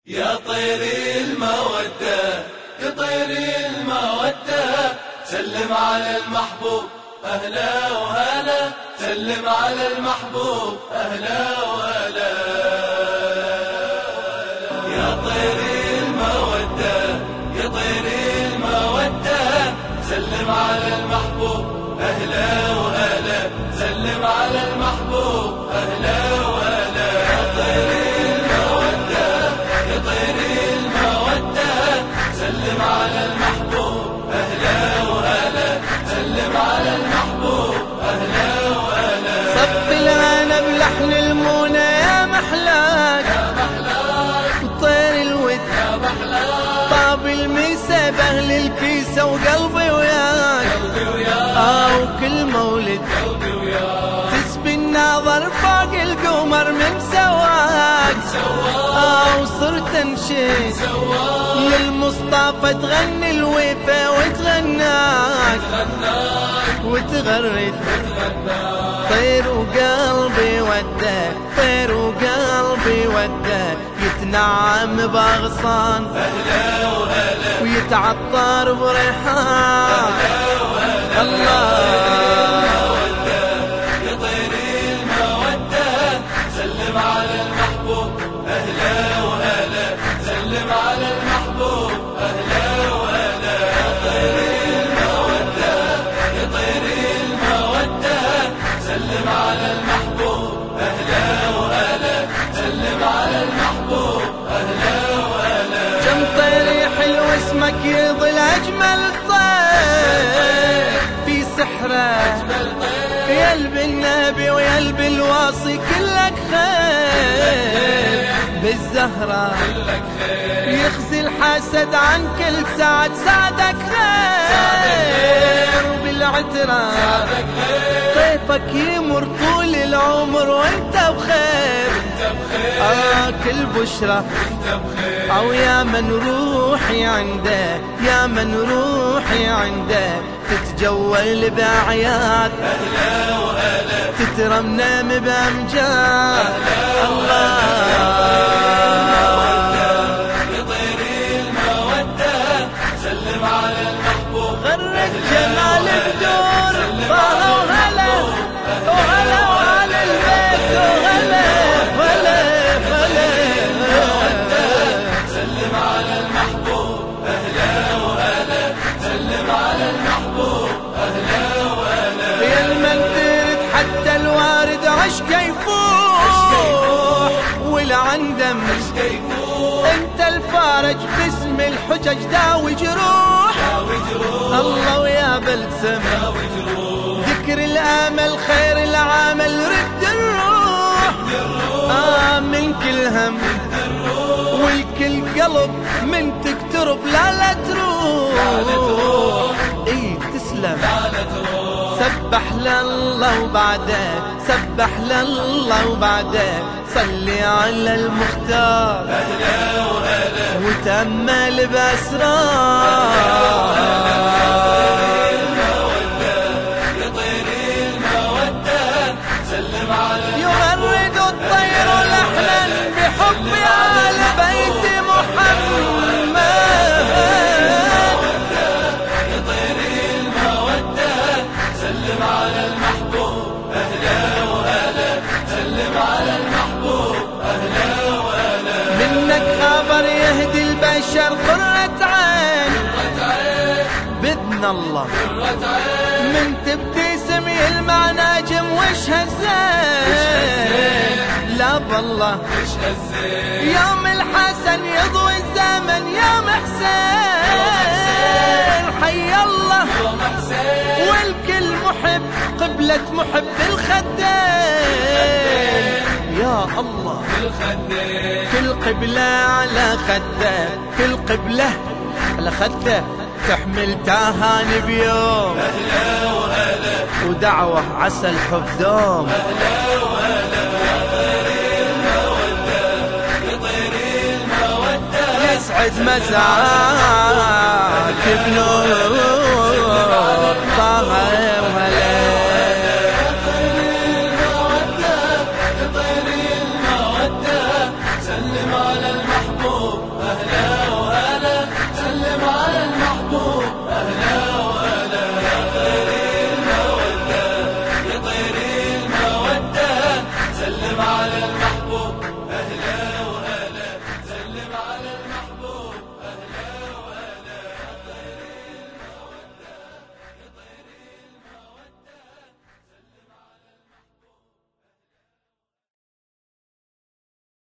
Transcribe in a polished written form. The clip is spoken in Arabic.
يا طير المودة يا طير المودة، سلم على المحبوب أهلا وهلا، سلم على المحبوب أهلا وهلا. يا طير المودة يا طير المودة، سلم على المحبوب أهلا وهلا، سلم على المحبوب أهلا وهلا. يا طير سلم على المحبوب أهلا وهلا، سلم على المحبوب أهلا وهلا. صب الهنا بلحن المونة يا محلاك يا محلاك، وطير الود يا محلاك، طاب الميسة بأهل الكيسة وقلبي وياك، قلبي وياك، وكل مولد قلبي وياك، تسبي الناظر فوق القمر من سواك، وصرت انشد للمصطفى تغني الوفا وتغناك وتغرد طير وقلبي وداك، طير وقلبي وداك، يتنعم بأغصان أهلا وهلا، ويتعطر بريحان الله. يا طير المودة سلم على المحبوب أهلا وهلا، سلم على المحبوب أهلا وهلا. يا طير المودة يا طير المودة، سلم على المحبوب أهلا وهلا، سلم على المحبوب أهلا وهلا. كم طير حلو اسمك يظل أجمل طير في سحره، يلب النبي ويلب الواصي كلك خير بالزهرة، يخزي الحسد عن كل سعد سعدك خير بالعترة، طيفك يمر طول العمر وانت بخير، كل بشرة او يا من روحي عنده، يا من روحي عنده، تتجول بأعياد أهلا وهلا، تترمنم بأمجاد الله. يا طير المودة سلم على المحبوب، غرد جمال بدور طه وهلا وهلا وعلى البيت وهلا وهلا وهلا. سلم على المحبوب أهلا وهلا، سلم على المحبوب أهلا وهلا. يا المن ترد حتى الوارد عشقه يفوح والعندم انت الفارج باسم الحجج داوي جروح الله، ويا بلسم ذكر الامل خير العمل رد الروح، من كل هم والكل قلب من تقترب لا تروح، اي تسلم سبح لله وبعده، سبح لله وبعده، صلي على المختار أهلا وهلا، وتأمل بأسرار. يا طير المودة سلم على يغرد الطير لحنا بحب آل بيت محمد. يا طير المودة سلم على المحبوب أهلا وهلا، سلم على المحبوب أهلا وهلا. منك خبر يهدي البشر قرة عين بإذن الله، من تبتسم يلمع ناجم وش هالزين لا بالله، يوم الحسن يضوي الزمن يا محسن حي الله، والكل محب قبلة محب الخدين يا الله، كل قبلة على خده، كل قبلة على خده، تحمل تهاني بيوم أهلا وهلا، ودعوة عسى الحب دوم. أهلا وهلا. يا طير المودة يا طير المودة، يسعد مساك بنور طه